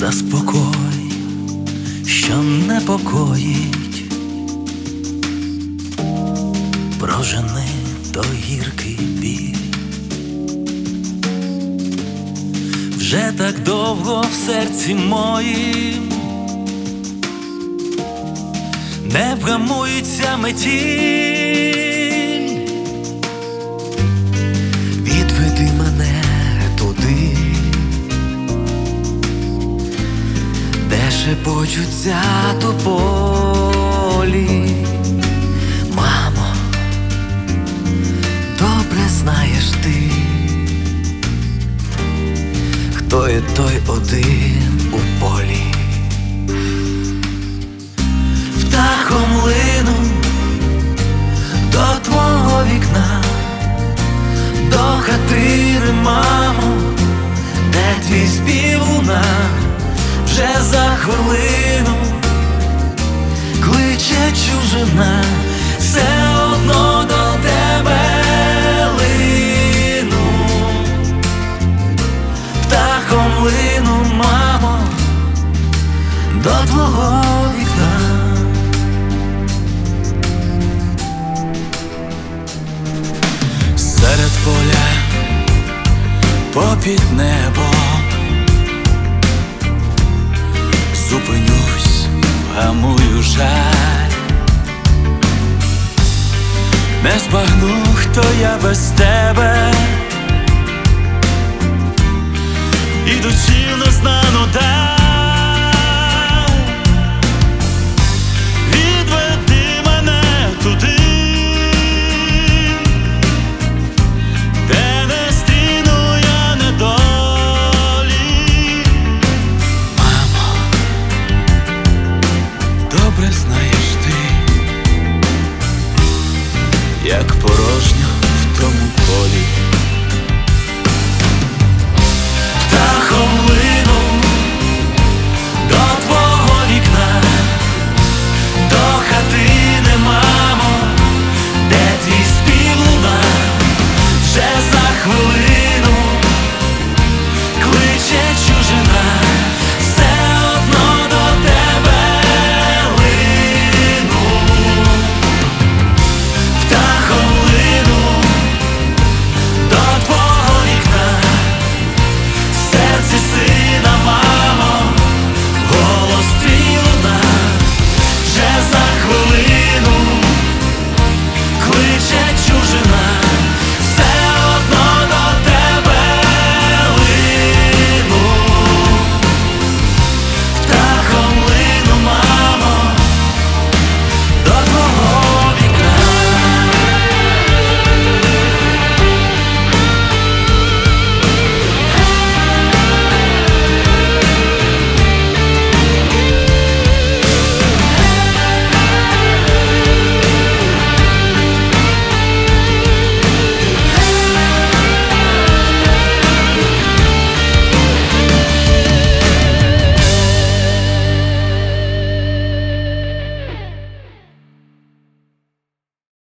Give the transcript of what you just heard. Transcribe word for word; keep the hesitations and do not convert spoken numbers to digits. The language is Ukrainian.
заспокой, що непокоїть, прожени той гіркий біль. Вже так довго в серці моїм не вгамується метіль. Відведи мене туди, де шепочуться тополі. Мамо, добре знаєш ти, хто є той один у полі. Птахом лину до твого вікна, до хатини, мамо, де твій спів луна. Вже за хвилину кличе чужина, все одно до тебе лину. Птахом лину, мамо, до твого вікна. Серед поля попід небом зупинюсь, вгамую жаль. Не збагну, хто я без тебе, ідучи в незнану даль. Відведи мене туди, де не стріну я недолі. Мамо, добре знаєш ти, як порожньо